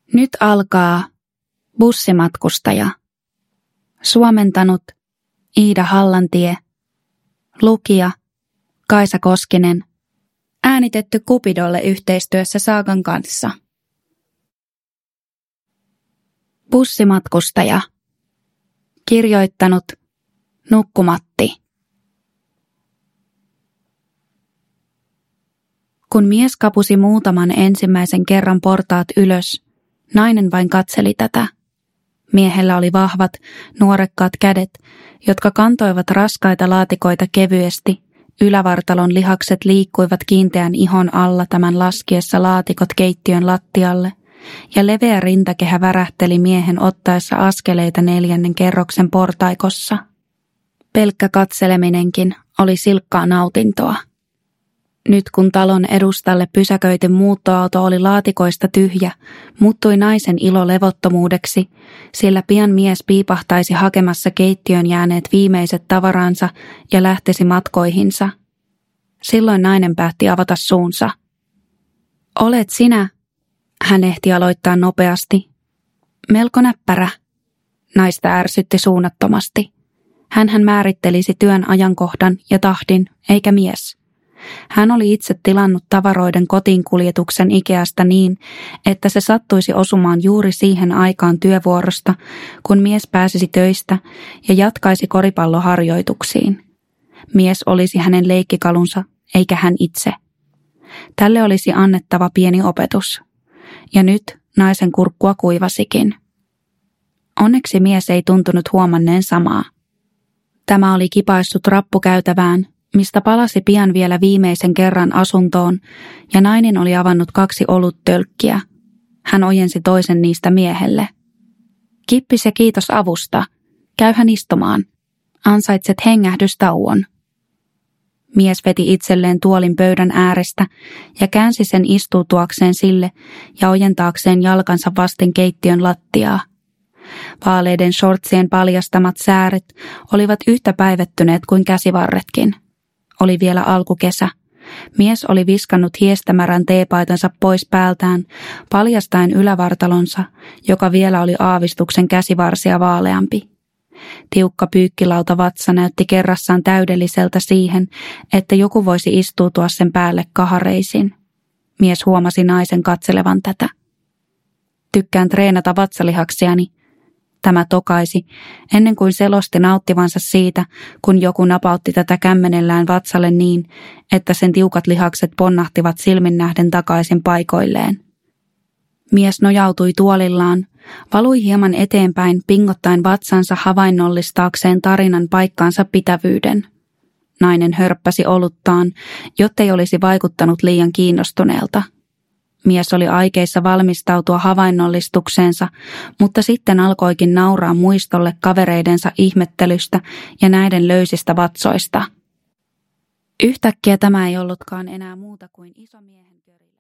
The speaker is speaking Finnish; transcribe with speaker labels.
Speaker 1: Nyt alkaa Bussimatkustaja. Suomentanut Iida Hallantie. Lukija Kaisa Koskinen. Äänitetty Cupidolle yhteistyössä Saagan kanssa. Bussimatkustaja. Kirjoittanut Nukkumatti. Kun mies kapusi muutaman ensimmäisen kerran portaat ylös, nainen vain katseli tätä. Miehellä oli vahvat, nuorekkaat kädet, jotka kantoivat raskaita laatikoita kevyesti. Ylävartalon lihakset liikkuivat kiinteän ihon alla tämän laskiessa laatikot keittiön lattialle, ja leveä rintakehä värähteli miehen ottaessa askeleita 4. kerroksen portaikossa. Pelkkä katseleminenkin oli silkkaa nautintoa. Nyt kun talon edustalle pysäköity muuttoauto oli laatikoista tyhjä, muuttui naisen ilo levottomuudeksi, sillä pian mies piipahtaisi hakemassa keittiön jääneet viimeiset tavaransa ja lähtisi matkoihinsa. Silloin nainen päätti avata suunsa. Olet sinä, hän ehti aloittaa nopeasti. Melko näppärä. Naista ärsytti suunnattomasti. Hänhän määrittelisi työn ajankohdan ja tahdin, eikä mies. Hän oli itse tilannut tavaroiden kotiinkuljetuksen Ikeasta niin, että se sattuisi osumaan juuri siihen aikaan työvuorosta, kun mies pääsisi töistä ja jatkaisi koripalloharjoituksiin. Mies olisi hänen leikkikalunsa, eikä hän itse. Tälle olisi annettava pieni opetus. Ja nyt naisen kurkkua kuivasikin. Onneksi mies ei tuntunut huomanneen samaa. Tämä oli kipaissut rappukäytävään, mistä palasi pian vielä viimeisen kerran asuntoon, ja nainen oli avannut 2 oluttölkkiä. Hän ojensi toisen niistä miehelle. Kippis ja kiitos avusta. Käyhän istumaan. Ansaitset hengähdystauon. Mies veti itselleen tuolin pöydän äärestä ja käänsi sen istuutuakseen sille ja ojentaakseen jalkansa vasten keittiön lattiaa. Vaaleiden shortsien paljastamat sääret olivat yhtä päivettyneet kuin käsivarretkin. Oli vielä alkukesä. Mies oli viskannut hiestämärän teepaitansa pois päältään, paljastaen ylävartalonsa, joka vielä oli aavistuksen käsivarsia vaaleampi. Tiukka pyykkilauta vatsa näytti kerrassaan täydelliseltä siihen, että joku voisi istuutua sen päälle kahareisin. Mies huomasi naisen katselevan tätä. Tykkään treenata vatsalihaksiani. Tämä tokaisi, ennen kuin selosti nauttivansa siitä, kun joku napautti tätä kämmenellään vatsalle niin, että sen tiukat lihakset ponnahtivat silmin nähden takaisin paikoilleen. Mies nojautui tuolillaan, valui hieman eteenpäin pingottaen vatsansa havainnollistaakseen tarinan paikkaansa pitävyyden. Nainen hörppäsi oluttaan, jottei olisi vaikuttanut liian kiinnostuneelta. Mies oli aikeissa valmistautua havainnollistukseensa, mutta sitten alkoikin nauraa muistolle kavereidensa ihmettelystä ja näiden löysistä vatsoista. Yhtäkkiä tämä ei ollutkaan enää muuta kuin iso miehen pyöri.